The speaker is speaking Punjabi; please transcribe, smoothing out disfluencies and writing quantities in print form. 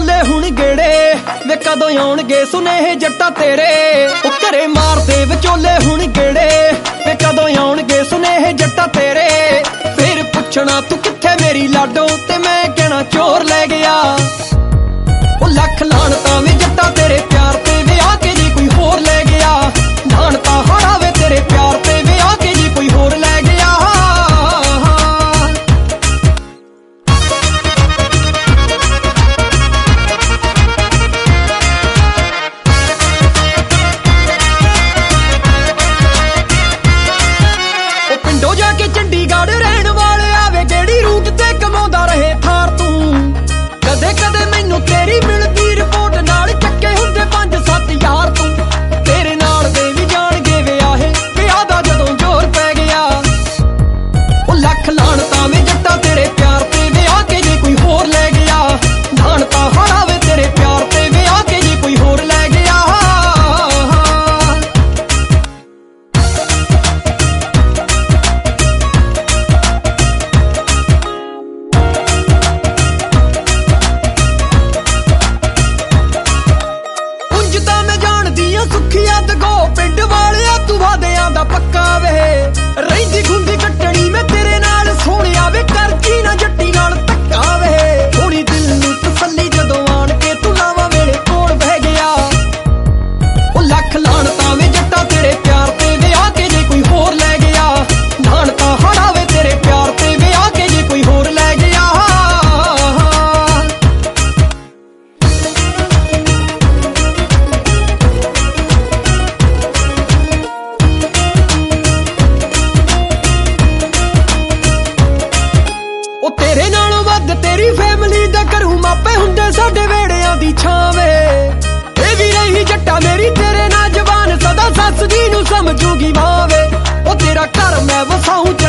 ਵਿਚੋਲੇ ਹੁਣ ਗੇੜੇ ਵੇ ਕਦੋਂ ਆਉਣਗੇ ਸੁਨੇਹੇ ਜੱਟਾ ਤੇਰੇ। ਉਹ ਘਰੇ ਮਾਰਦੇ ਵਿਚੋਲੇ ਹੁਣ ਗੇੜੇ ਵੇ ਕਦੋਂ ਆਉਣਗੇ ਸੁਨੇਹੇ ਜੱਟਾ ਤੇਰੇ। ਫਿਰ ਪੁੱਛਣਾ ਤੂੰ ਕਿੱਥੇ ਮੇਰੀ ਲਾਡੋ ਤੇ ਮੈਂ ਕਹਿਣਾ ਚੋਰ ਲੈ ਗਿਆ। ਉਹ ਲੱਖ ਲਾਹਣਤਾਂ ਵੇ ਜੱਟਾ ਤੇਰੇ ਪਿਆਰ ਤੇ ਵੇ ਆ ਕੇ ਜੀ ਕੋਈ ਹੋਰ ਲੈ ਗਿਆ। ਲਾਹਣਤਾਂ ਹਾੜਾ ਵੇ ਤੇਰੇ ਪਿਆਰ ਤੇ ਵੇ ਆ ਕੇ ਜੀ ਕੋਈ ਹੋਰ ਲੈ ਗਿਆ। ਪਿੰਡੋਂ ਜਾ ਕੇ ਚੰਡੀਗੜ੍ਹ ਰਹਿਣ ਵਾਲੇ ਆਵੇ ਕਿਹੜੀ ਰੂਟ ਤੇ ਕਮਾਉਂਦਾ ਰਹੇ ਥਾਰ ਤੂੰ। ਕਦੇ ਕਦੇ ਮੈਨੂੰ ਤੇਰੀ ਮਿਲਦੀ ਰਿਪੋਰਟ ਨਾਲ ਚੱਕੇ ਹੁੰਦੇ 5-7 ਯਾਰ ਤੂੰ। ਤੇਰੇ ਨਾਲ ਦੇ ਵੀ ਜਾਣਗੇ ਵਿਆਹੇ ਵਿਆਹ ਦਾ ਜਦੋਂ ਜ਼ੋਰ ਪੈ ਗਿਆ। ਉਹ ਲੱਖ ਲਾਹਣਤਾਂ ਵੇ ਜੱਟਾ ਤੇਰੇ ਪਿਆਰ ਤੇ ਵੇ ਆ ਕੇ ਜੇ ਕੋਈ ਹੋਰ ਲੈ ਗਿਆ। ਲਾਹਣਤਾਂ ਹਾੜਾ ਵੇ ਤੇਰੇ ਪਿਆਰ ਤੇ ਵੇ ਆ ਕੇ ਜੇ ਕੋਈ ਹੋਰ ਲੈ ਗਿਆ। ਸੁੱਖੀਆ ਦਗੋ ਪਿੰਡ ਵਾਲਿਆ ਤੂੰ ਵਾਦਿਆਂ ਦਾ ਪੱਕਾ ਵੇ। ਰਹਿੰਦੀ ਖੁੰਦੀ ਕੱਟਣੀ ਮੈਂ ਤੇਰੇ ਨਾਲ ਸੋਹਣਿਆ ਵੇ ਕਰਦੀ ਨਾ ਜੱਟੀ ਨਾਲ ਧੱਕਾ ਵੇ। ਥੋੜੀ ਦਿਲ ਨੂੰ ਤਸੱਲੀ ਜਦੋਂ ਆਣ ਕੇ ਤੂੰ ਲਾਵਾਂ ਵੇਲੇ ਕੋਲ ਬਹਿ ਗਿਆ। ਉਹ ਲੱਖ ਲਾਹਣਤਾਂ ਵੇ ਜੱਟਾ ਤੇਰੇ ਪਿਆਰ ਤੇ ਵੇ ਆ ਕੇ ਜੇ ਕੋਈ ਹੋਰ ਲੈ ਗਿਆ। ਲਾਹਣਤਾਂ ਹਾੜਾ ਵੇ ਤੇਰੇ ਪਿਆਰ ਤੇ ਵੇ ਆ ਕੇ ਜੇ ਕੋਈ ਹੋਰ ਲੈ ਗਿਆ। ਉਹ ਤੇਰੇ ਨਾਲੋਂ ਵੱਧ ਤੇਰੀ ਫੈਮਿਲੀ ਦਾ ਕਰੂ ਮਾਪੇ ਹੁੰਦੇ ਸਾਡੇ ਵੇੜਿਆਂ ਦੀ ਛਾਂ ਵੇ। ਇਹ ਵੀ ਰਹੀ ਜੱਟਾ ਮੇਰੀ ਤੇਰੇ ਨਾਲ ਜ਼ਬਾਨ ਸਦਾ ਸੱਸ ਜੀ ਨੂੰ ਸਮਝੂਗੀ ਮਾਂ ਵੇ। ਉਹ ਤੇਰਾ ਘਰ ਮੈਂ ਵਸਾਊਂ